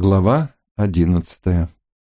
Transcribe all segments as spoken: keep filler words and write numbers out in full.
Глава одиннадцатая.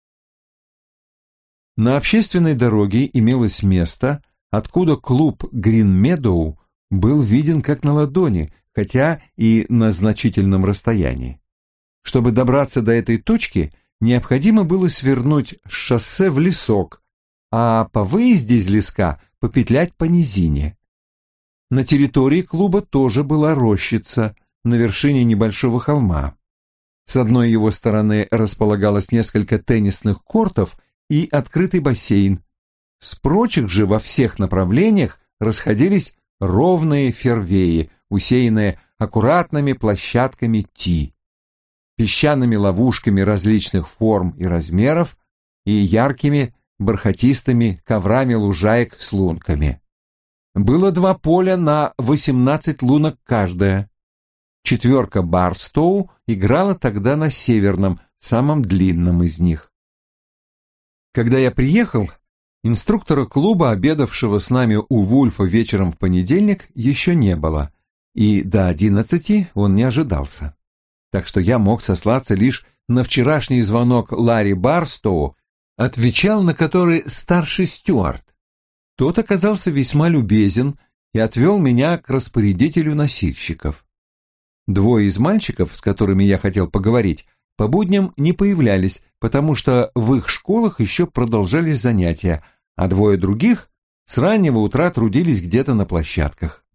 На общественной дороге имелось место, откуда клуб Грин Медоу был виден как на ладони, хотя и на значительном расстоянии. Чтобы добраться до этой точки, необходимо было свернуть с шоссе в лесок, а по выезде из леска попетлять по низине. На территории клуба тоже была рощица на вершине небольшого холма. С одной его стороны располагалось несколько теннисных кортов и открытый бассейн. С прочих же во всех направлениях расходились ровные фервеи, усеянные аккуратными площадками ти, песчаными ловушками различных форм и размеров и яркими бархатистыми коврами лужаек с лунками. Было два поля на восемнадцать лунок каждое. Четверка Барстоу играла тогда на северном, самом длинном из них. Когда я приехал, инструктора клуба, обедавшего с нами у Вульфа вечером в понедельник, еще не было, и до одиннадцати он не ожидался. Так что я мог сослаться лишь на вчерашний звонок Ларри Барстоу, отвечал на который старший стюард. Тот оказался весьма любезен и отвел меня к распорядителю носильщиков. Двое из мальчиков, с которыми я хотел поговорить, по будням не появлялись, потому что в их школах еще продолжались занятия, а двое других с раннего утра трудились где-то на площадках.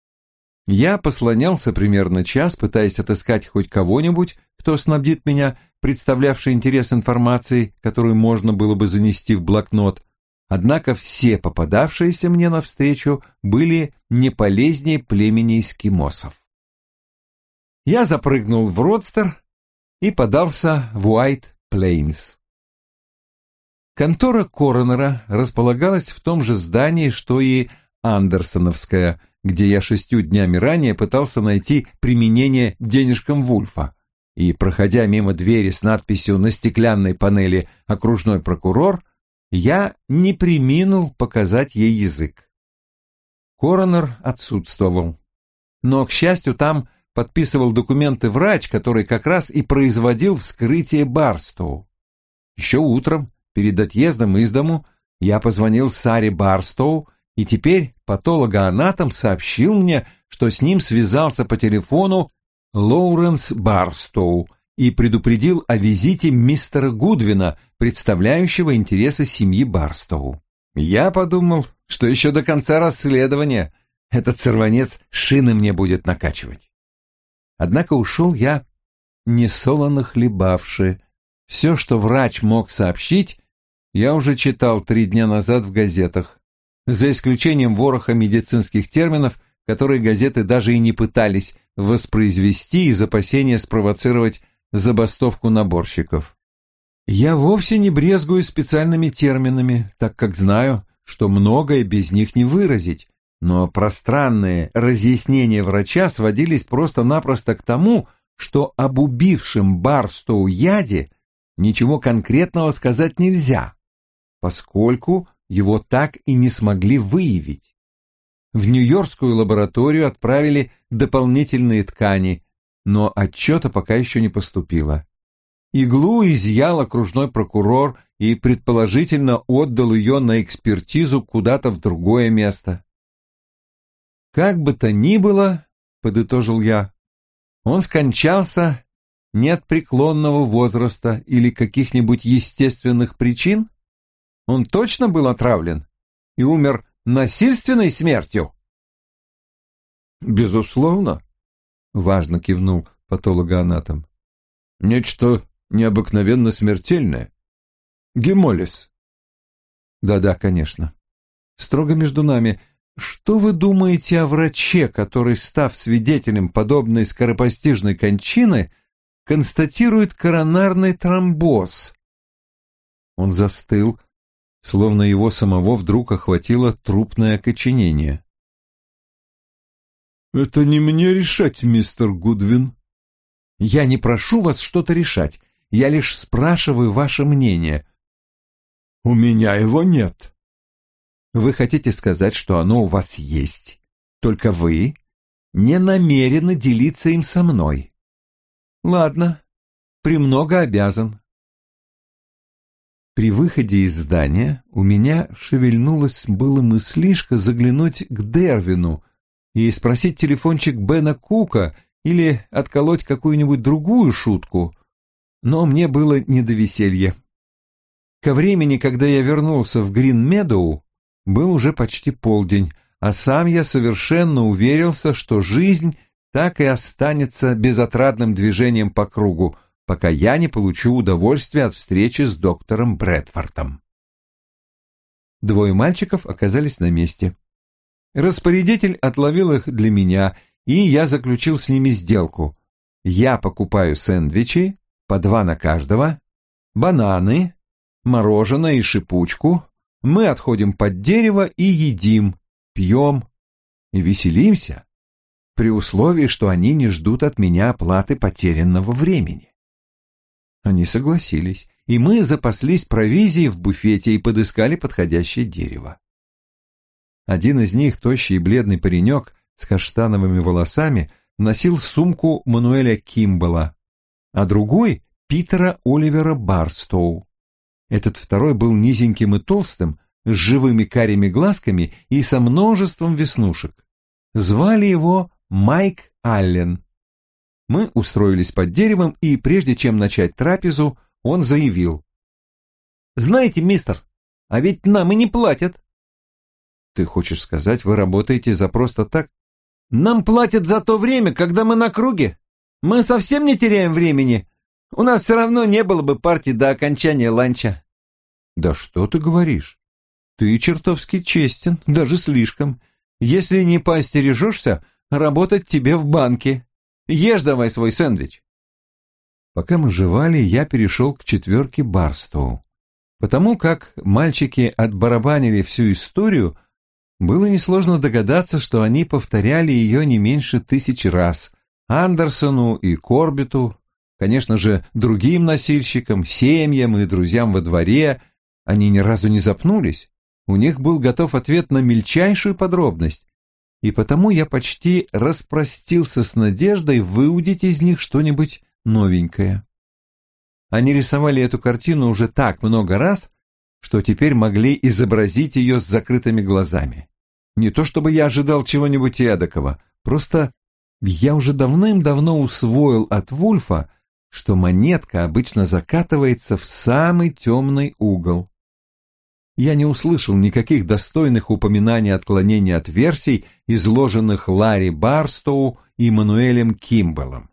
Я послонялся примерно час, пытаясь отыскать хоть кого-нибудь, кто снабдит меня, представлявший интерес информацией, которую можно было бы занести в блокнот, однако все попадавшиеся мне навстречу были не полезнее племени эскимосов. Я запрыгнул в родстер и подался в Уайт-Плейнс. Контора коронера располагалась в том же здании, что и Андерсоновская, где я шестью днями ранее пытался найти применение денежкам Вульфа, и, проходя мимо двери с надписью на стеклянной панели «Окружной прокурор», я не преминул показать ей язык. Коронер отсутствовал, но, к счастью, там подписывал документы врач, который как раз и производил вскрытие Барстоу. Еще утром, перед отъездом из дому, я позвонил Саре Барстоу, и теперь патологоанатом сообщил мне, что с ним связался по телефону Лоуренс Барстоу и предупредил о визите мистера Гудвина, представляющего интересы семьи Барстоу. Я подумал, что еще до конца расследования этот сорванец шины мне будет накачивать. Однако ушел я несолоно хлебавши. Все, что врач мог сообщить, я уже читал три дня назад в газетах, за исключением вороха медицинских терминов, которые газеты даже и не пытались воспроизвести из опасения спровоцировать забастовку наборщиков. Я вовсе не брезгую специальными терминами, так как знаю, что многое без них не выразить, но пространные разъяснения врача сводились просто-напросто к тому, что об убившем Барстоу яде ничего конкретного сказать нельзя, поскольку его так и не смогли выявить. В Нью-Йоркскую лабораторию отправили дополнительные ткани, но отчета пока еще не поступило. Иглу изъял окружной прокурор и предположительно отдал ее на экспертизу куда-то в другое место. Как бы то ни было, подытожил я, он скончался не от преклонного возраста или каких-нибудь естественных причин? Он точно был отравлен и умер насильственной смертью? Безусловно, важно кивнул патологоанатом. Нечто необыкновенно смертельное. Гемолиз. Да-да, конечно. Строго между нами, что вы думаете о враче, который, став свидетелем подобной скоропостижной кончины, констатирует коронарный тромбоз? Он застыл, словно его самого вдруг охватило трупное окоченение. «Это не мне решать, мистер Гудвин». «Я не прошу вас что-то решать, я лишь спрашиваю ваше мнение». «У меня его нет». «Вы хотите сказать, что оно у вас есть, только вы не намерены делиться им со мной?» «Ладно, премного обязан. При выходе из здания у меня шевельнулась было мыслишка заглянуть к Дервину и спросить телефончик Бена Кука или отколоть какую-нибудь другую шутку, но мне было не до веселья. Ко времени, когда я вернулся в Грин-Медоу, был уже почти полдень, а сам я совершенно уверился, что жизнь так и останется безотрадным движением по кругу, пока я не получу удовольствие от встречи с доктором Брэдфортом. Двое мальчиков оказались на месте. Распорядитель отловил их для меня, и я заключил с ними сделку. Я покупаю сэндвичи, по два на каждого, бананы, мороженое и шипучку, мы отходим под дерево и едим, пьем и веселимся, при условии, что они не ждут от меня оплаты потерянного времени. Они согласились, и мы запаслись провизией в буфете и подыскали подходящее дерево. Один из них, тощий и бледный паренек с каштановыми волосами, носил сумку Мануэля Кимбала, а другой — Питера Оливера Барстоу. Этот второй был низеньким и толстым, с живыми карими глазками и со множеством веснушек. Звали его Майк Аллен. Мы устроились под деревом, и прежде чем начать трапезу, он заявил: «Знаете, мистер, а ведь нам и не платят». «Ты хочешь сказать, вы работаете за просто так?» «Нам платят за то время, когда мы на круге. Мы совсем не теряем времени. У нас все равно не было бы партии до окончания ланча». «Да что ты говоришь? Ты чертовски честен, даже слишком. Если не поостережешься, работать тебе в банке. Ешь давай свой сэндвич». Пока мы жевали, я перешел к четверке Барстоу. Потому как мальчики отбарабанили всю историю, было несложно догадаться, что они повторяли ее не меньше тысячи раз. Андерсону и Корбиту, конечно же, другим носильщикам, семьям и друзьям во дворе. Они ни разу не запнулись. У них был готов ответ на мельчайшую подробность, и потому я почти распростился с надеждой выудить из них что-нибудь новенькое. Они рисовали эту картину уже так много раз, что теперь могли изобразить ее с закрытыми глазами. Не то чтобы я ожидал чего-нибудь эдакого, просто я уже давным-давно усвоил от Вульфа, что монетка обычно закатывается в самый темный угол. Я не услышал никаких достойных упоминаний отклонений от версий, изложенных Ларри Барстоу и Мануэлем Кимбалом.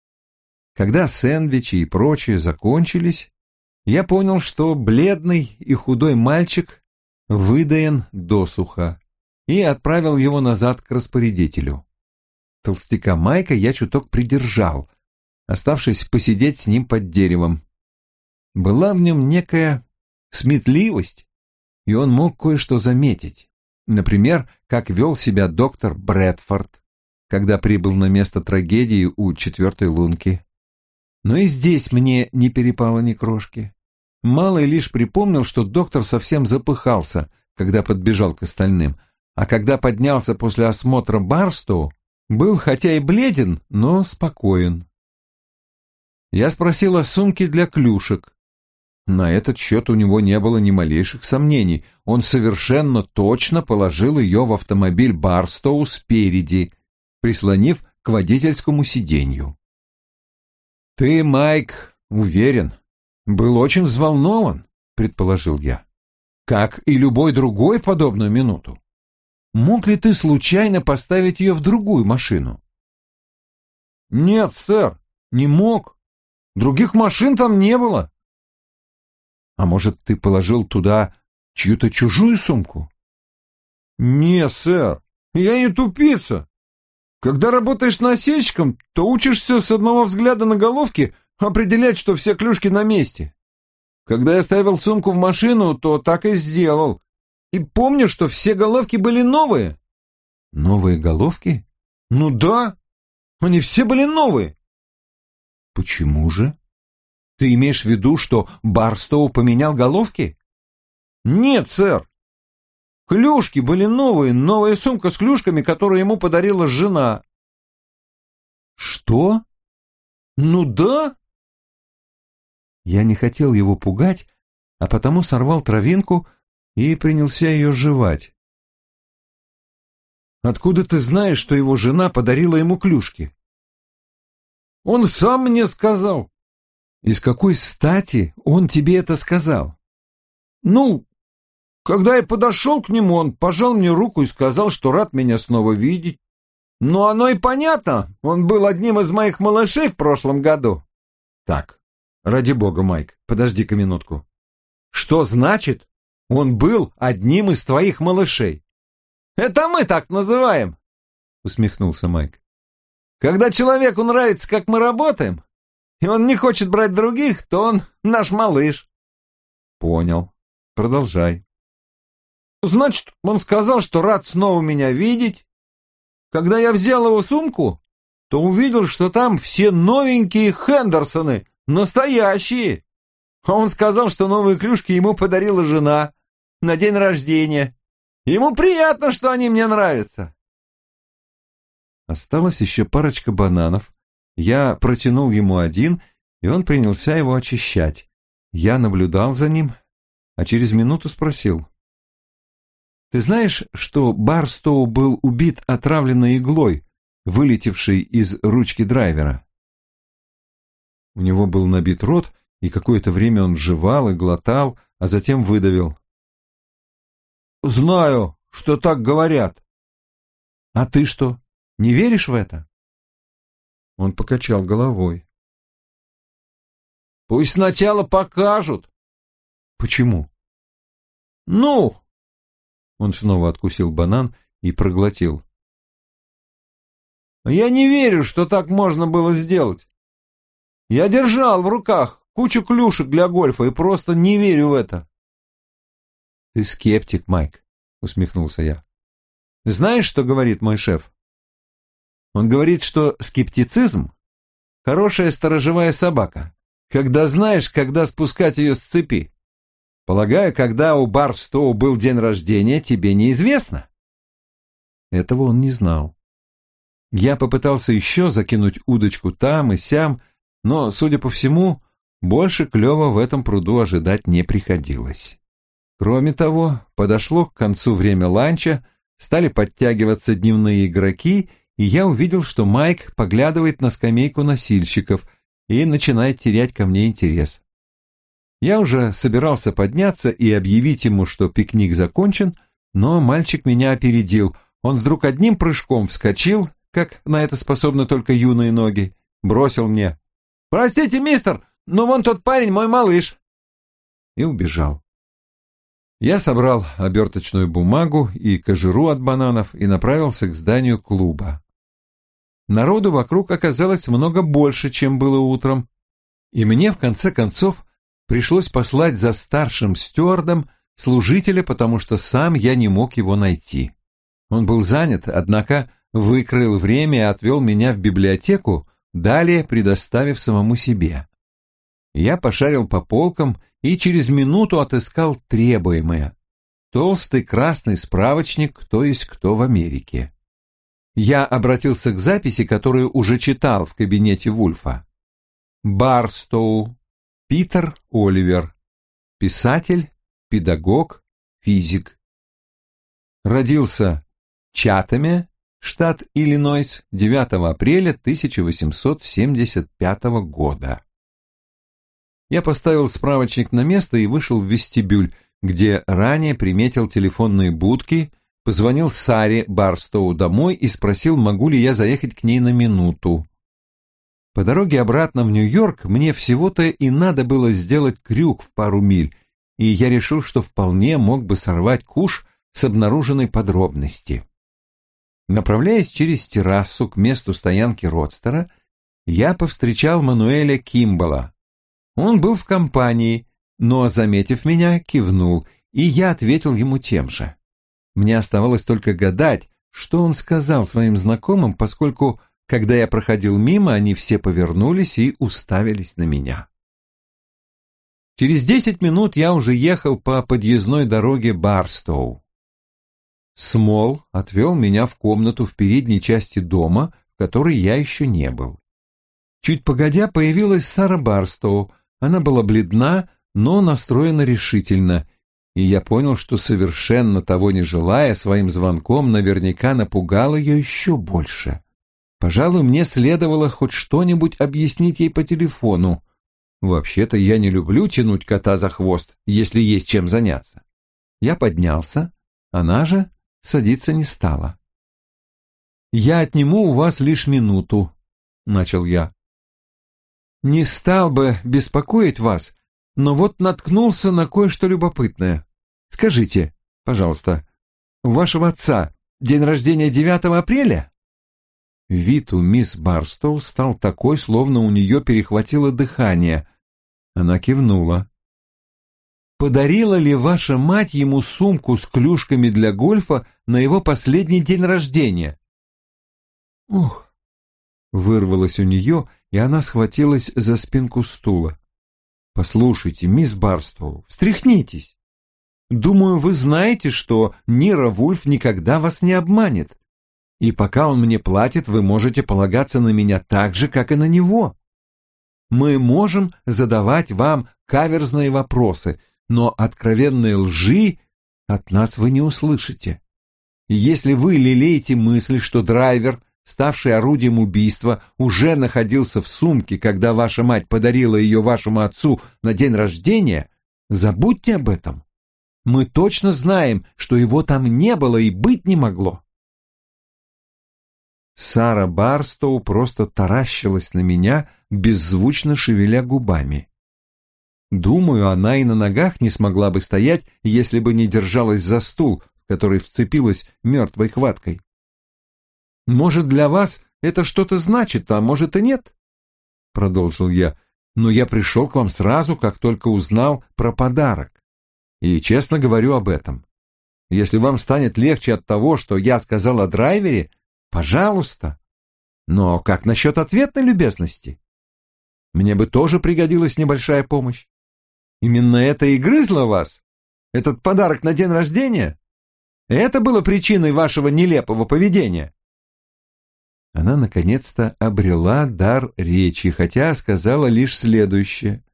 Когда сэндвичи и прочее закончились, я понял, что бледный и худой мальчик выдаен досуха, и отправил его назад к распорядителю. Толстяка Майка я чуток придержал, оставшись посидеть с ним под деревом. Была в нем некая сметливость, и он мог кое-что заметить. Например, как вел себя доктор Брэдфорд, когда прибыл на место трагедии у четвертой лунки. Но и здесь мне не перепало ни крошки. Малый лишь припомнил, что доктор совсем запыхался, когда подбежал к остальным, а когда поднялся после осмотра Барстоу, был хотя и бледен, но спокоен. Я спросил о сумке для клюшек. На этот счет у него не было ни малейших сомнений. Он совершенно точно положил ее в автомобиль Барстоу спереди, прислонив к водительскому сиденью. «Ты, Майк, уверен, был очень взволнован», — предположил я, «как и любой другой в подобную минуту. Мог ли ты случайно поставить ее в другую машину?» «Нет, сэр, не мог. Других машин там не было». «А может, ты положил туда чью-то чужую сумку?» «Не, сэр, я не тупица. Когда работаешь носильщиком, то учишься с одного взгляда на головки определять, что все клюшки на месте. Когда я ставил сумку в машину, то так и сделал. И помню, что все головки были новые». «Новые головки?» «Ну да, они все были новые». «Почему же? Ты имеешь в виду, что Барстоу поменял головки?» «Нет, сэр. Клюшки были новые, новая сумка с клюшками, которую ему подарила жена». «Что?» «Ну да. Я не хотел его пугать, а потому сорвал травинку и принялся ее жевать. «Откуда ты знаешь, что его жена подарила ему клюшки?» «Он сам мне сказал». «И с какой стати он тебе это сказал?» «Ну, когда я подошел к нему, он пожал мне руку и сказал, что рад меня снова видеть. Ну, оно и понятно, он был одним из моих малышей в прошлом году». «Так, ради бога, Майк, подожди-ка минутку. Что значит, он был одним из твоих малышей?» «Это мы так называем», — усмехнулся Майк. «Когда человеку нравится, как мы работаем, и он не хочет брать других, то он наш малыш». «Понял. Продолжай». «Значит, он сказал, что рад снова меня видеть. Когда я взял его сумку, то увидел, что там все новенькие Хендерсоны, настоящие. А он сказал, что новые клюшки ему подарила жена на день рождения. Ему приятно, что они мне нравятся». Осталась еще парочка бананов. Я протянул ему один, и он принялся его очищать. Я наблюдал за ним, а через минуту спросил: «Ты знаешь, что Барстоу был убит отравленной иглой, вылетевшей из ручки драйвера?» У него был набит рот, и какое-то время он жевал и глотал, а затем выдавил: «Знаю, что так говорят». «А ты что, не веришь в это?» Он покачал головой. «Пусть сначала покажут». «Почему?» «Ну...» Он снова откусил банан и проглотил. «Я не верю, что так можно было сделать. Я держал в руках кучу клюшек для гольфа и просто не верю в это». «Ты скептик, Майк», — усмехнулся я. «Знаешь, что говорит мой шеф? Он говорит, что скептицизм — хорошая сторожевая собака, когда знаешь, когда спускать ее с цепи. Полагаю, когда у Барстоу был день рождения, тебе неизвестно». Этого он не знал. Я попытался еще закинуть удочку там и сям, но, судя по всему, больше клёва в этом пруду ожидать не приходилось. Кроме того, подошло к концу время ланча, стали подтягиваться дневные игроки, и я увидел, что Майк поглядывает на скамейку носильщиков и начинает терять ко мне интерес. Я уже собирался подняться и объявить ему, что пикник закончен, но мальчик меня опередил. Он вдруг одним прыжком вскочил, как на это способны только юные ноги, бросил мне: «Простите, мистер, но вон тот парень мой малыш», и убежал. Я собрал оберточную бумагу и кожуру от бананов и направился к зданию клуба. Народу вокруг оказалось много больше, чем было утром, и мне, в конце концов, пришлось послать за старшим стюардом служителя, потому что сам я не мог его найти. Он был занят, однако выкроил время и отвел меня в библиотеку, далее предоставив самому себе. Я пошарил по полкам и через минуту отыскал требуемое. Толстый красный справочник «Кто есть кто в Америке». Я обратился к записи, которую уже читал в кабинете Вульфа. Барстоу Питер Оливер. Писатель, педагог, физик. Родился в Чатаме, штат Иллинойс, девятого апреля тысяча восемьсот семьдесят пятого года. Я поставил справочник на место и вышел в вестибюль, где ранее приметил телефонные будки, позвонил Саре Барстоу домой и спросил, могу ли я заехать к ней на минуту. По дороге обратно в Нью-Йорк мне всего-то и надо было сделать крюк в пару миль, и я решил, что вполне мог бы сорвать куш с обнаруженной подробности. Направляясь через террасу к месту стоянки Родстера, я повстречал Мануэля Кимбала. Он был в компании, но, заметив меня, кивнул, и я ответил ему тем же. Мне оставалось только гадать, что он сказал своим знакомым, поскольку, когда я проходил мимо, они все повернулись и уставились на меня. Через десять минут я уже ехал по подъездной дороге Барстоу. Смол отвел меня в комнату в передней части дома, в которой я еще не был. Чуть погодя появилась Сара Барстоу. Она была бледна, но настроена решительно, и я понял, что, совершенно того не желая, своим звонком наверняка напугал ее еще больше. Пожалуй, мне следовало хоть что-нибудь объяснить ей по телефону. Вообще-то я не люблю тянуть кота за хвост, если есть чем заняться. Я поднялся, она же садиться не стала. «Я отниму у вас лишь минуту», — начал я. «Не стал бы беспокоить вас, но вот наткнулся на кое-что любопытное. Скажите, пожалуйста, у вашего отца день рождения девятого апреля?» Вид у мисс Барстоу стал такой, словно у нее перехватило дыхание. Она кивнула. «Подарила ли ваша мать ему сумку с клюшками для гольфа на его последний день рождения?» «Ух!» — вырвалось у нее, и она схватилась за спинку стула. «Послушайте, мисс Барстоу, встряхнитесь. Думаю, вы знаете, что Нира Вульф никогда вас не обманет. И пока он мне платит, вы можете полагаться на меня так же, как и на него. Мы можем задавать вам каверзные вопросы, но откровенной лжи от нас вы не услышите. И если вы лелеете мысль, что драйвер, ставший орудием убийства, уже находился в сумке, когда ваша мать подарила ее вашему отцу на день рождения, забудьте об этом. Мы точно знаем, что его там не было и быть не могло». Сара Барстоу просто таращилась на меня, беззвучно шевеля губами. Думаю, она и на ногах не смогла бы стоять, если бы не держалась за стул, в который вцепилась мертвой хваткой. «Может, для вас это что-то значит, а может и нет?» — продолжил я. «Но я пришел к вам сразу, как только узнал про подарок. И честно говорю об этом. Если вам станет легче от того, что я сказал о драйвере, пожалуйста. Но как насчет ответной любезности? Мне бы тоже пригодилась небольшая помощь. Именно это и грызло вас? Этот подарок на день рождения? Это было причиной вашего нелепого поведения?» Она наконец-то обрела дар речи, хотя сказала лишь следующее.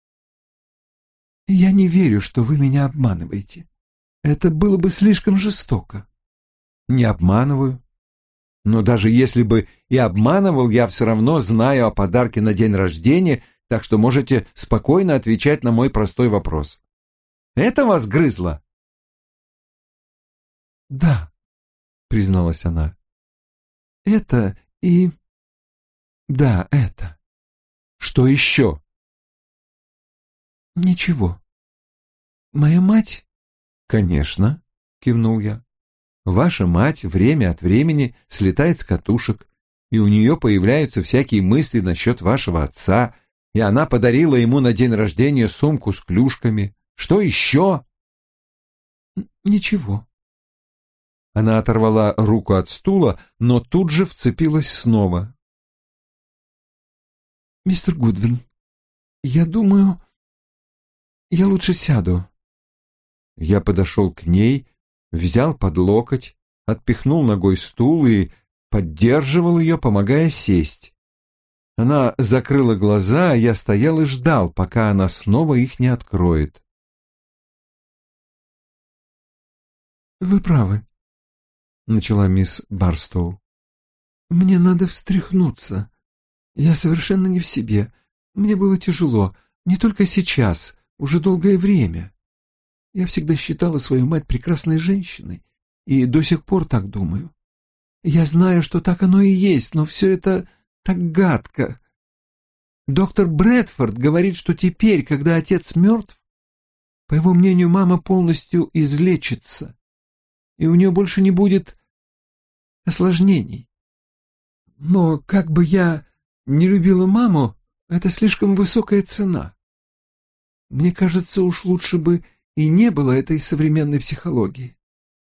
«Я не верю, что вы меня обманываете. Это было бы слишком жестоко». «Не обманываю. Но даже если бы и обманывал, я все равно знаю о подарке на день рождения, так что можете спокойно отвечать на мой простой вопрос. Это вас грызло?» «Да», — призналась она. «Это и... да, это. Что еще?» «Ничего. Моя мать...» «Конечно», — кивнул я. «Ваша мать время от времени слетает с катушек, и у нее появляются всякие мысли насчет вашего отца, и она подарила ему на день рождения сумку с клюшками. Что еще?» «Ничего». Она оторвала руку от стула, но тут же вцепилась снова. «Мистер Гудвин, я думаю, я лучше сяду». Я подошел к ней, взял под локоть, отпихнул ногой стул и поддерживал ее, помогая сесть. Она закрыла глаза, а я стоял и ждал, пока она снова их не откроет. «Вы правы», — начала мисс Барстоу. «Мне надо встряхнуться. Я совершенно не в себе. Мне было тяжело, не только сейчас, уже долгое время. Я всегда считала свою мать прекрасной женщиной, и до сих пор так думаю. Я знаю, что так оно и есть, но все это так гадко. Доктор Брэдфорд говорит, что теперь, когда отец мертв, по его мнению, мама полностью излечится, и у нее больше не будет осложнений. Но как бы я не любила маму, это слишком высокая цена. Мне кажется, уж лучше бы и не было этой современной психологии.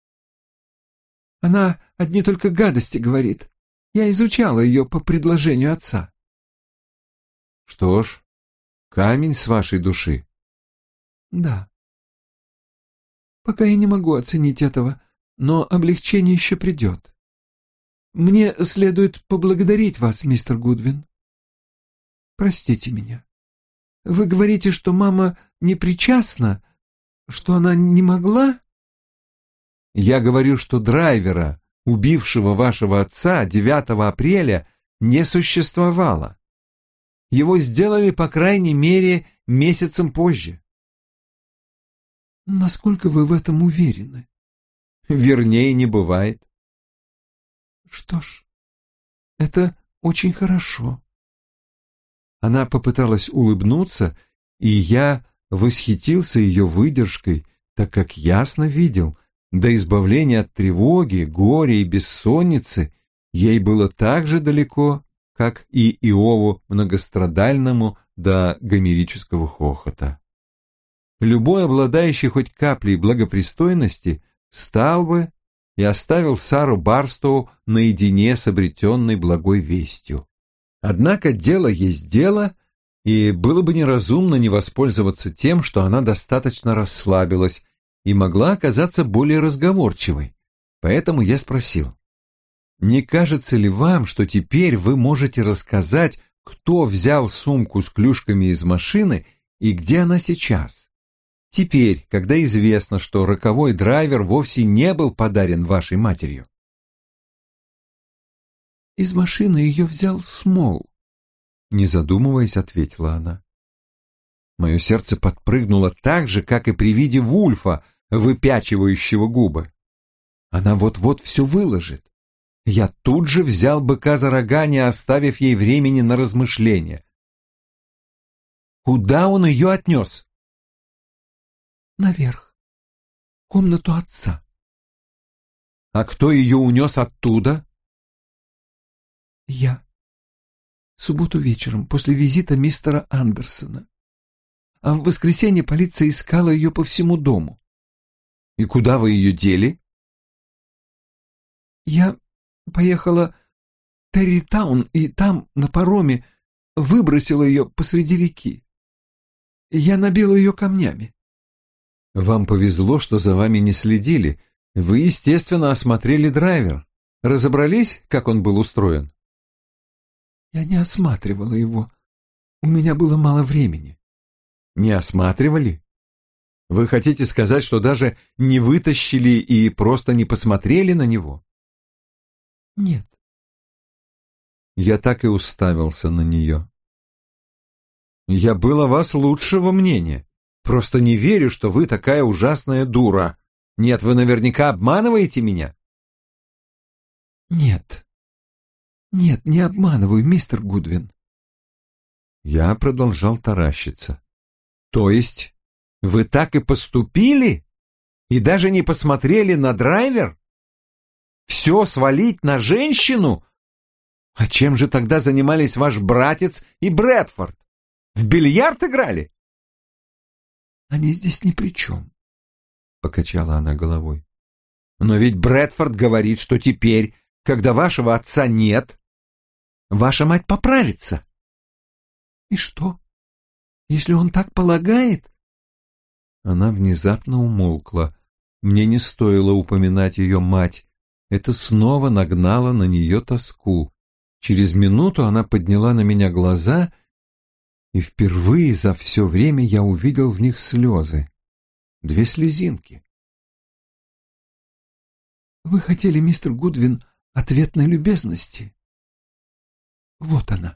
Она одни только гадости говорит. Я изучала ее по предложению отца». «Что ж, камень с вашей души». «Да. Пока я не могу оценить этого, но облегчение еще придет. Мне следует поблагодарить вас, мистер Гудвин. Простите меня. Вы говорите, что мама не причастна, что она не могла? Я говорю, что драйвера, убившего вашего отца девятого апреля, не существовало. Его сделали, по крайней мере, месяцем позже. Насколько вы в этом уверены? Вернее, не бывает. Что ж, это очень хорошо. Она попыталась улыбнуться, и я восхитился ее выдержкой, так как ясно видел, до избавления от тревоги, горя и бессонницы ей было так же далеко, как и Иову многострадальному до гомерического хохота. Любой, обладающий хоть каплей благопристойности, встал бы и оставил Сару Барстоу наедине с обретенной благой вестью. Однако дело есть дело, и было бы неразумно не воспользоваться тем, что она достаточно расслабилась и могла оказаться более разговорчивой. Поэтому я спросил: «Не кажется ли вам, что теперь вы можете рассказать, кто взял сумку с клюшками из машины и где она сейчас? Теперь, когда известно, что роковой драйвер вовсе не был подарен вашей матерью». «Из машины ее взял Смол», — не задумываясь, ответила она. Мое сердце подпрыгнуло так же, как и при виде Вульфа, выпячивающего губы. Она вот-вот все выложит. Я тут же взял быка за рога, не оставив ей времени на размышления. Куда он ее отнес? Наверх. В комнату отца. А кто ее унес оттуда? Я. В субботу вечером, после визита мистера Андерсона. А в воскресенье полиция искала ее по всему дому. И куда вы ее дели? Я поехала в Территаун и там, на пароме, выбросила ее посреди реки. Я набила ее камнями. Вам повезло, что за вами не следили. Вы, естественно, осмотрели драйвер. Разобрались, как он был устроен? Я не осматривала его. У меня было мало времени. Не осматривали? Вы хотите сказать, что даже не вытащили и просто не посмотрели на него? Нет. Я так и уставился на нее. Я был о вас лучшего мнения. Просто не верю, что вы такая ужасная дура. Нет, вы наверняка обманываете меня? Нет. Нет, не обманываю, мистер Гудвин. Я продолжал таращиться. То есть вы так и поступили? И даже не посмотрели на драйвер? Все свалить на женщину? А чем же тогда занимались ваш братец и Брэдфорд? В бильярд играли? Они здесь ни при чем, — покачала она головой. Но ведь Брэдфорд говорит, что теперь, когда вашего отца нет, ваша мать поправится. И что, если он так полагает? Она внезапно умолкла. Мне не стоило упоминать ее мать. Это снова нагнало на нее тоску. Через минуту она подняла на меня глаза, и впервые за все время я увидел в них слезы. Две слезинки. Вы хотели, мистер Гудвин, ответной любезности? Вот она.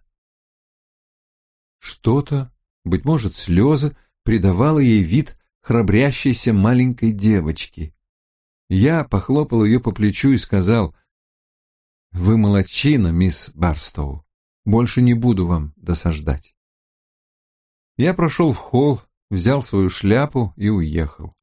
Что-то, быть может, слезы, придавало ей вид храбрящейся маленькой девочки. Я похлопал ее по плечу и сказал: «Вы молодчина, мисс Барстоу. Больше не буду вам досаждать». Я прошел в холл, взял свою шляпу и уехал.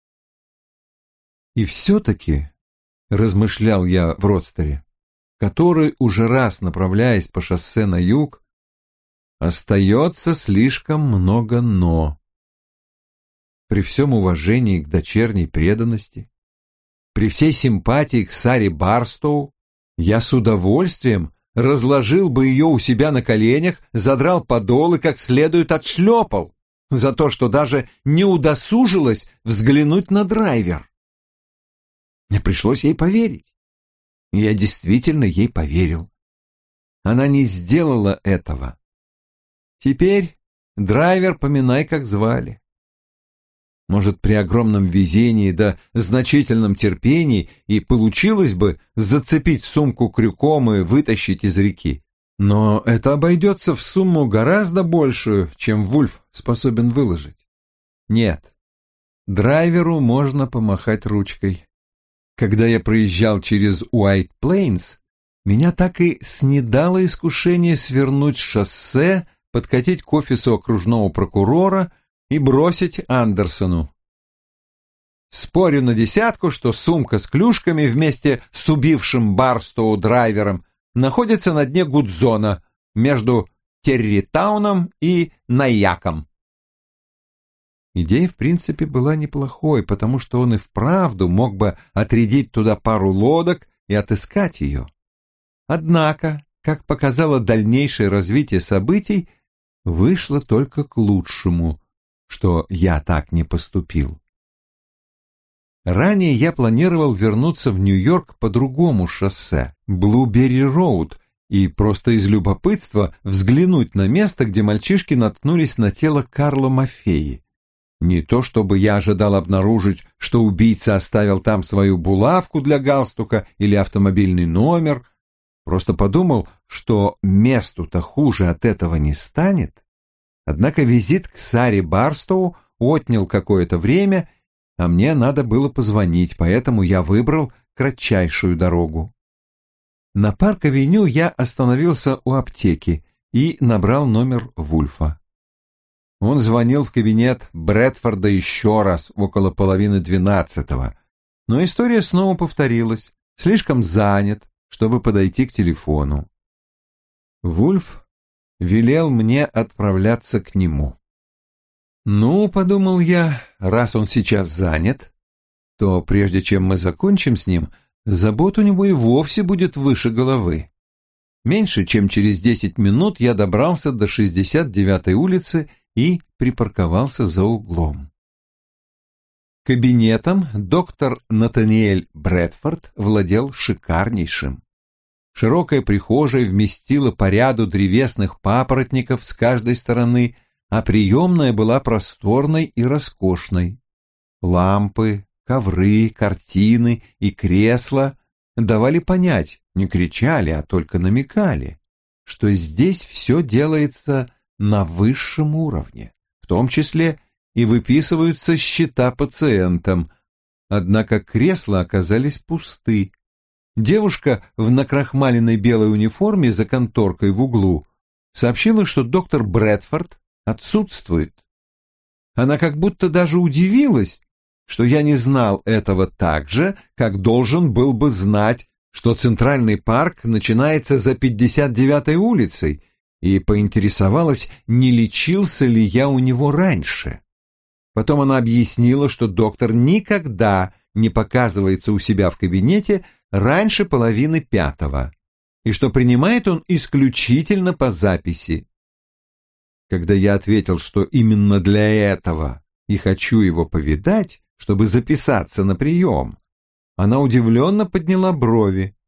И все-таки, размышлял я в родстере, который, уже раз направляясь по шоссе на юг, остается слишком много «но». При всем уважении к дочерней преданности, при всей симпатии к Саре Барстоу, я с удовольствием разложил бы ее у себя на коленях, задрал подол и как следует отшлепал за то, что даже не удосужилась взглянуть на драйвер. Мне пришлось ей поверить. И я действительно ей поверил. Она не сделала этого. Теперь драйвер поминай, как звали. Может, при огромном везении да значительном терпении и получилось бы зацепить сумку крюком и вытащить из реки. Но это обойдется в сумму гораздо большую, чем Вульф способен выложить. Нет, драйверу можно помахать ручкой. Когда я проезжал через Уайт Плейнс, меня так и снедало искушение свернуть с шоссе, подкатить к офису окружного прокурора и бросить Андерсону. Спорю на десятку, что сумка с клюшками вместе с убившим Барстоу драйвером находится на дне Гудзона между Территауном и Найяком. Идея, в принципе, была неплохой, потому что он и вправду мог бы отрядить туда пару лодок и отыскать ее. Однако, как показало дальнейшее развитие событий, вышло только к лучшему, что я так не поступил. Ранее я планировал вернуться в Нью-Йорк по другому шоссе, Блуберри-роуд, и просто из любопытства взглянуть на место, где мальчишки наткнулись на тело Карла Мафеи. Не то чтобы я ожидал обнаружить, что убийца оставил там свою булавку для галстука или автомобильный номер, просто подумал, что месту-то хуже от этого не станет. Однако визит к Саре Барстоу отнял какое-то время, а мне надо было позвонить, поэтому я выбрал кратчайшую дорогу. На Парк-авеню я остановился у аптеки и набрал номер Вульфа. Он звонил в кабинет Брэдфорда еще раз, около половины двенадцатого, но история снова повторилась, слишком занят, чтобы подойти к телефону. Вульф велел мне отправляться к нему. «Ну, — подумал я, — раз он сейчас занят, то прежде чем мы закончим с ним, забот у него и вовсе будет выше головы». Меньше чем через десять минут я добрался до шестьдесят девятой улицы и припарковался за углом. Кабинетом доктор Натаниэль Брэдфорд владел шикарнейшим. Широкая прихожая вместила по ряду древесных папоротников с каждой стороны, а приемная была просторной и роскошной. Лампы, ковры, картины и кресла давали понять, не кричали, а только намекали, что здесь все делается на высшем уровне, в том числе и выписываются счета пациентам. Однако кресла оказались пусты. Девушка в накрахмаленной белой униформе за конторкой в углу сообщила, что доктор Брэдфорд отсутствует. Она как будто даже удивилась, что я не знал этого так же, как должен был бы знать, что Центральный парк начинается за пятьдесят девятой улицей, и поинтересовалась, не лечился ли я у него раньше. Потом она объяснила, что доктор никогда не показывается у себя в кабинете раньше половины пятого, и что принимает он исключительно по записи. Когда я ответил, что именно для этого и хочу его повидать, чтобы записаться на прием, она удивленно подняла брови.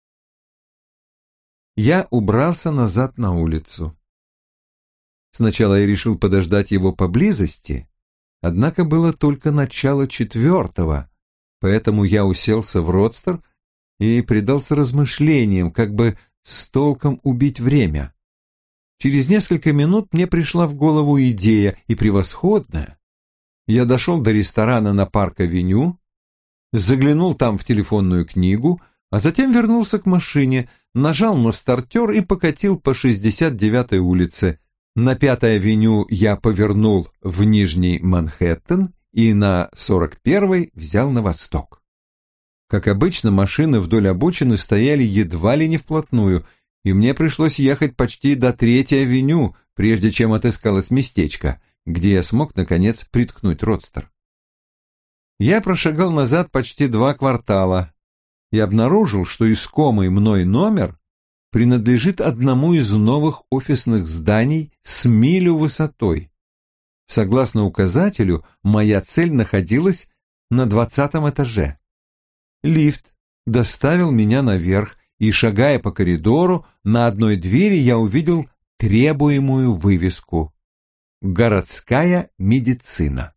Я убрался назад на улицу. Сначала я решил подождать его поблизости, однако было только начало четвертого, поэтому я уселся в родстер и предался размышлениям, как бы с толком убить время. Через несколько минут мне пришла в голову идея, и превосходная. Я дошел до ресторана на Парк-авеню, заглянул там в телефонную книгу, а затем вернулся к машине, нажал на стартер и покатил по шестьдесят девятой улице. На Пятой авеню я повернул в Нижний Манхэттен и на сорок первой взял на восток. Как обычно, машины вдоль обочины стояли едва ли не вплотную, и мне пришлось ехать почти до Третьей авеню, прежде чем отыскалось местечко, где я смог, наконец, приткнуть родстер. Я прошагал назад почти два квартала и обнаружил, что искомый мной номер принадлежит одному из новых офисных зданий с милю высотой. Согласно указателю, моя цель находилась на двадцатом этаже. Лифт доставил меня наверх, и, шагая по коридору, на одной двери я увидел требуемую вывеску. Городская медицина.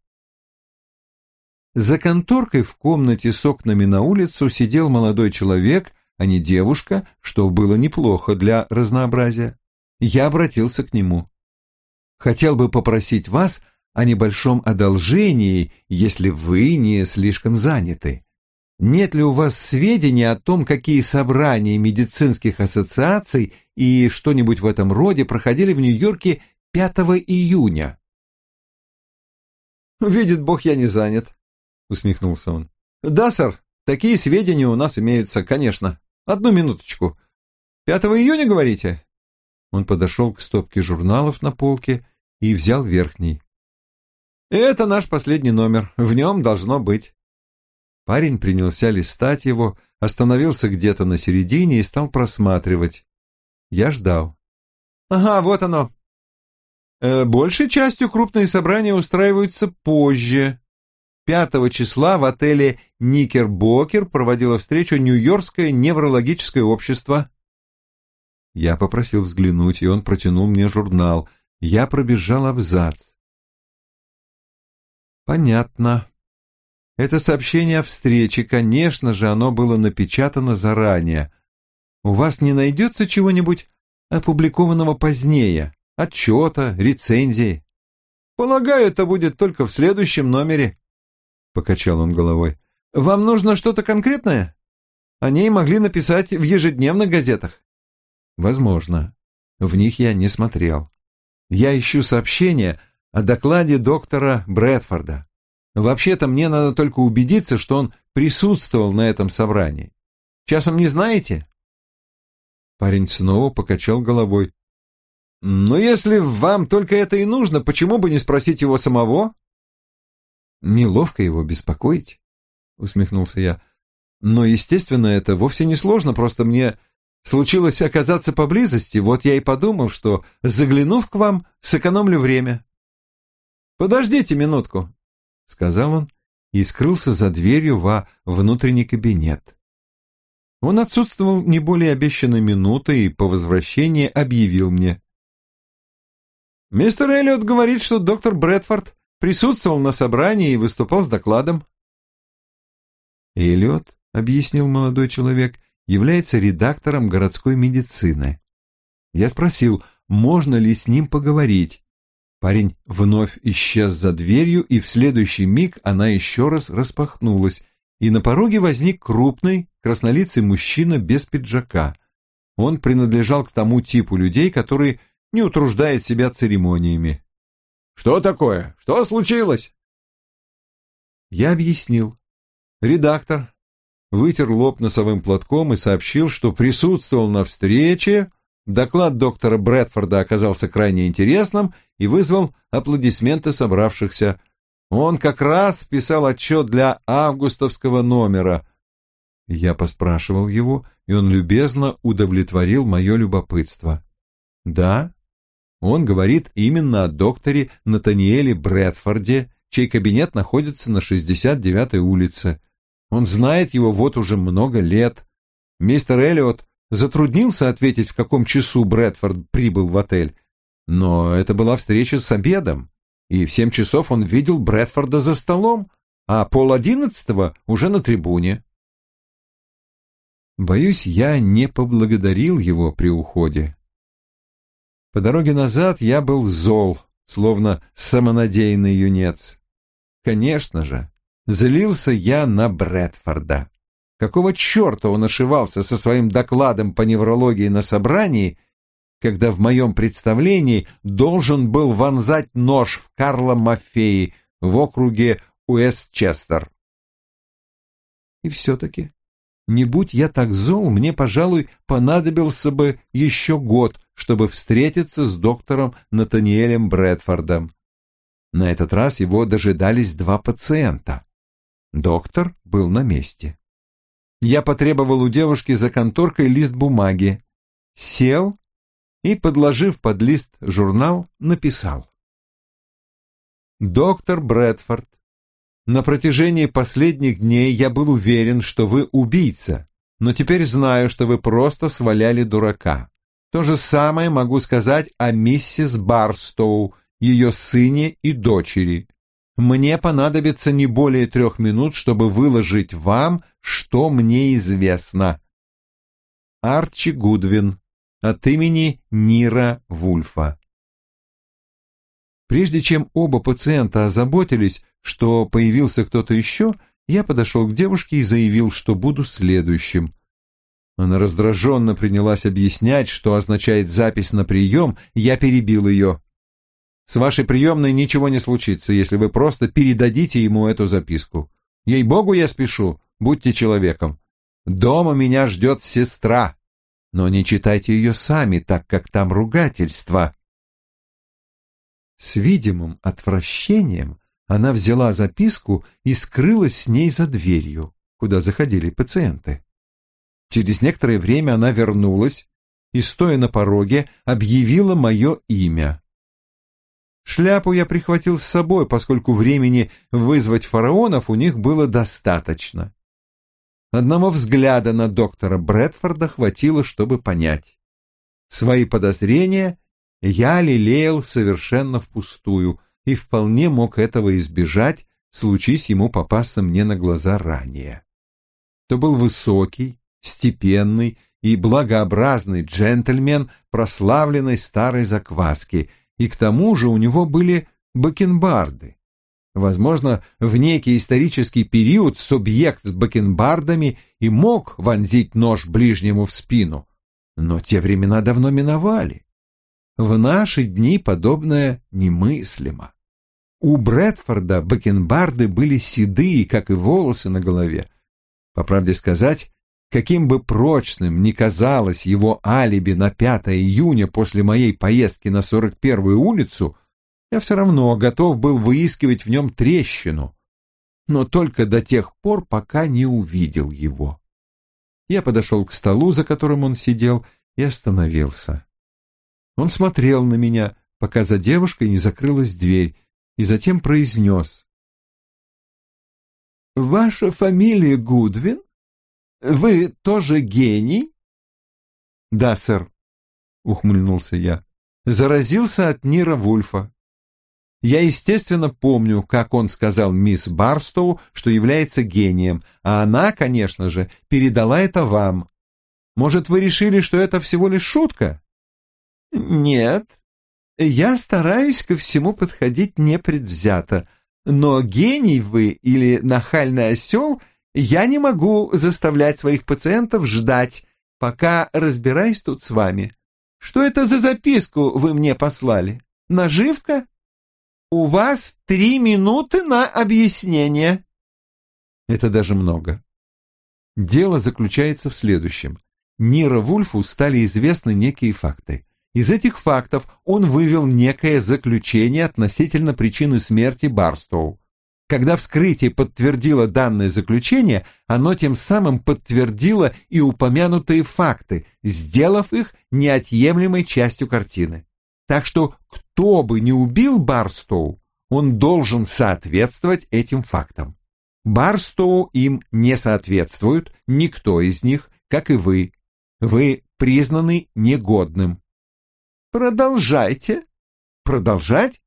За конторкой в комнате с окнами на улицу сидел молодой человек, а не девушка, что было неплохо для разнообразия. Я обратился к нему. Хотел бы попросить вас о небольшом одолжении, если вы не слишком заняты. Нет ли у вас сведений о том, какие собрания медицинских ассоциаций и что-нибудь в этом роде проходили в Нью-Йорке пятого июня? «Видит Бог, я не занят», — усмехнулся он. «Да, сэр, такие сведения у нас имеются, конечно. Одну минуточку. Пятого июня, говорите?» Он подошел к стопке журналов на полке и взял верхний. «Это наш последний номер. В нем должно быть». Парень принялся листать его, остановился где-то на середине и стал просматривать. Я ждал. «Ага, вот оно. Э, большей частью крупные собрания устраиваются позже. Пятого числа в отеле «Никербокер» проводило встречу Нью-Йоркское неврологическое общество». Я попросил взглянуть, и он протянул мне журнал. Я пробежал абзац. Понятно. Это сообщение о встрече, конечно же, оно было напечатано заранее. У вас не найдется чего-нибудь опубликованного позднее? Отчета, рецензии? «Полагаю, это будет только в следующем номере», — покачал он головой. «Вам нужно что-то конкретное? О ней могли написать в ежедневных газетах». Возможно. В них я не смотрел. Я ищу сообщение о докладе доктора Брэдфорда. Вообще-то мне надо только убедиться, что он присутствовал на этом собрании. Часом не знаете?» Парень снова покачал головой. «Но если вам только это и нужно, почему бы не спросить его самого?» «Неловко его беспокоить», — усмехнулся я. «Но, естественно, это вовсе не сложно, просто мне случилось оказаться поблизости, вот я и подумал, что, заглянув к вам, сэкономлю время». «Подождите минутку», — сказал он и скрылся за дверью во внутренний кабинет. Он отсутствовал не более обещанной минуты и по возвращении объявил мне. «Мистер Эллиот говорит, что доктор Брэдфорд присутствовал на собрании и выступал с докладом». «Эллиот», — объяснил молодой человек, — является редактором городской медицины. Я спросил, можно ли с ним поговорить. Парень вновь исчез за дверью, и в следующий миг она еще раз распахнулась, и на пороге возник крупный, краснолицый мужчина без пиджака. Он принадлежал к тому типу людей, которые не утруждают себя церемониями. «Что такое? Что случилось?» Я объяснил. Редактор вытер лоб носовым платком и сообщил, что присутствовал на встрече. Доклад доктора Брэдфорда оказался крайне интересным и вызвал аплодисменты собравшихся. Он как раз писал отчет для августовского номера. Я поспрашивал его, и он любезно удовлетворил мое любопытство. Да, он говорит именно о докторе Натаниэле Брэдфорде, чей кабинет находится на шестьдесят девятой улице. Он знает его вот уже много лет. Мистер Эллиот затруднился ответить, в каком часу Брэдфорд прибыл в отель, но это была встреча с обедом, и в семь часов он видел Брэдфорда за столом, а пол одиннадцатого уже на трибуне. Боюсь, я не поблагодарил его при уходе. По дороге назад я был зол, словно самонадеянный юнец. Конечно же, злился я на Брэдфорда. Какого черта он ошивался со своим докладом по неврологии на собрании, когда в моем представлении должен был вонзать нож в Карла Маффеи в округе Уэстчестер? И все-таки, не будь я так зол, мне, пожалуй, понадобился бы еще год, чтобы встретиться с доктором Натаниэлем Брэдфордом. На этот раз его дожидались два пациента. Доктор был на месте. Я потребовал у девушки за конторкой лист бумаги, сел и, подложив под лист журнал, написал. «Доктор Брэдфорд, на протяжении последних дней я был уверен, что вы убийца, но теперь знаю, что вы просто сваляли дурака. То же самое могу сказать о миссис Барстоу, ее сыне и дочери. Мне понадобится не более трех минут, чтобы выложить вам, что мне известно. Арчи Гудвин от имени Нира Вульфа. Прежде чем оба пациента озаботились, что появился кто-то еще, я подошел к девушке и заявил, что буду следующим. Она раздраженно принялась объяснять, что означает запись на прием, я перебил ее. «С вашей приемной ничего не случится, если вы просто передадите ему эту записку. Ей-богу, я спешу, будьте человеком. Дома меня ждет сестра, но не читайте ее сами, так как там ругательство». С видимым отвращением она взяла записку и скрылась с ней за дверью, куда заходили пациенты. Через некоторое время она вернулась и, стоя на пороге, объявила мое имя. Шляпу я прихватил с собой, поскольку времени вызвать фараонов у них было достаточно. Одного взгляда на доктора Брэдфорда хватило, чтобы понять. Свои подозрения я лелеял совершенно впустую и вполне мог этого избежать, случись ему попасться мне на глаза ранее. То был высокий, степенный и благообразный джентльмен прославленной старой закваски, и к тому же у него были бакенбарды. Возможно, в некий исторический период субъект с бакенбардами и мог вонзить нож ближнему в спину, но те времена давно миновали. В наши дни подобное немыслимо. У Брэдфорда бакенбарды были седые, как и волосы на голове. По правде сказать, каким бы прочным ни казалось его алиби на пятое июня после моей поездки на сорок первую улицу, я все равно готов был выискивать в нем трещину, но только до тех пор, пока не увидел его. Я подошел к столу, за которым он сидел, и остановился. Он смотрел на меня, пока за девушкой не закрылась дверь, и затем произнес: «Ваша фамилия Гудвин? Вы тоже гений?» «Да, сэр», — ухмыльнулся я, — «заразился от Нира Вульфа. Я, естественно, помню, как он сказал мисс Барстоу, что является гением, а она, конечно же, передала это вам. Может, вы решили, что это всего лишь шутка?» «Нет, я стараюсь ко всему подходить непредвзято, но гений вы или нахальный осел я не могу заставлять своих пациентов ждать, пока разбираюсь тут с вами. Что это за записку вы мне послали? Наживка? У вас три минуты на объяснение». Это даже много. Дело заключается в следующем. Нира Вульфу стали известны некие факты. Из этих фактов он вывел некое заключение относительно причины смерти Барстоу. Когда вскрытие подтвердило данное заключение, оно тем самым подтвердило и упомянутые факты, сделав их неотъемлемой частью картины. Так что кто бы ни убил Барстоу, он должен соответствовать этим фактам. Барстоу им не соответствует, никто из них, как и вы. Вы признаны негодным. Продолжайте. Продолжать?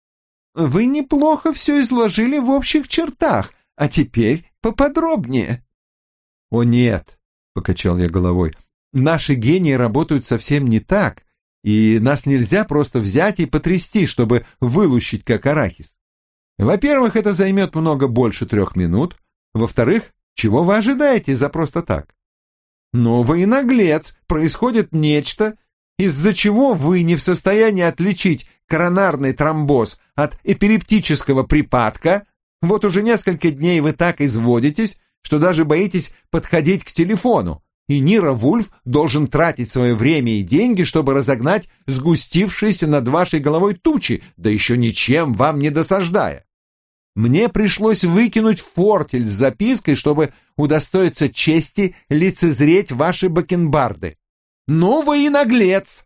Вы неплохо все изложили в общих чертах, а теперь поподробнее. О нет, покачал я головой, наши гении работают совсем не так, и нас нельзя просто взять и потрясти, чтобы вылущить как арахис. Во-первых, это займет много больше трех минут. Во-вторых, чего вы ожидаете за просто так? Но вы и наглец, происходит нечто, из-за чего вы не в состоянии отличить коронарный тромбоз от эпилептического припадка. Вот уже несколько дней вы так изводитесь, что даже боитесь подходить к телефону, и Нира Вульф должен тратить свое время и деньги, чтобы разогнать сгустившиеся над вашей головой тучи, да еще ничем вам не досаждая. Мне пришлось выкинуть фортель с запиской, чтобы удостоиться чести лицезреть ваши бакенбарды. Ну вы и наглец!»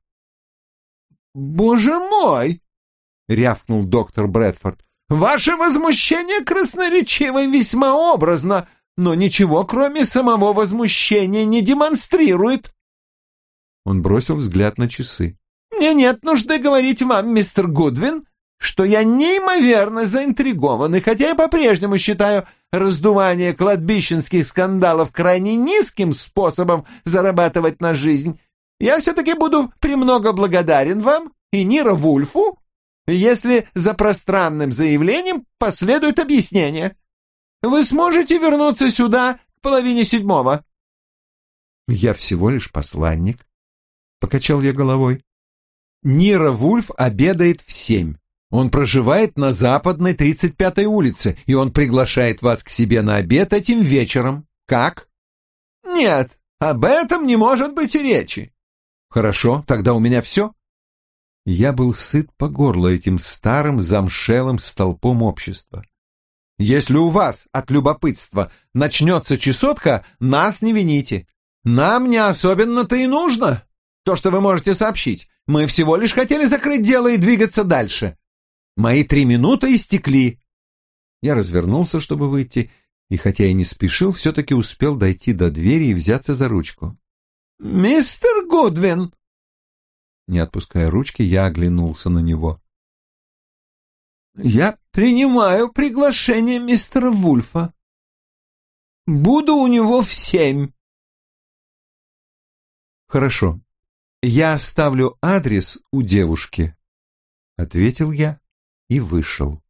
«Боже мой!» — рявкнул доктор Брэдфорд. «Ваше возмущение красноречиво и весьма образно, но ничего, кроме самого возмущения, не демонстрирует». Он бросил взгляд на часы. «Мне нет нужды говорить вам, мистер Гудвин, что я неимоверно заинтригован, и хотя я по-прежнему считаю раздувание кладбищенских скандалов крайне низким способом зарабатывать на жизнь, я все-таки буду премного благодарен вам и Ниро Вульфу, если за пространным заявлением последует объяснение. Вы сможете вернуться сюда к половине седьмого?» «Я всего лишь посланник», — покачал я головой. «Ниро Вульф обедает в семь. Он проживает на западной тридцать пятой улице, и он приглашает вас к себе на обед этим вечером. Как?» «Нет, об этом не может быть и речи». «Хорошо, тогда у меня все». Я был сыт по горло этим старым замшелым столпом общества. «Если у вас от любопытства начнется чесотка, нас не вините. Нам не особенно-то и нужно то, что вы можете сообщить. Мы всего лишь хотели закрыть дело и двигаться дальше. Мои три минуты истекли». Я развернулся, чтобы выйти, и хотя и не спешил, все-таки успел дойти до двери и взяться за ручку. «Мистер Гудвин!» Не отпуская ручки, я оглянулся на него. «Я принимаю приглашение мистера Вульфа. Буду у него в семь». «Хорошо, я оставлю адрес у девушки», — ответил я и вышел.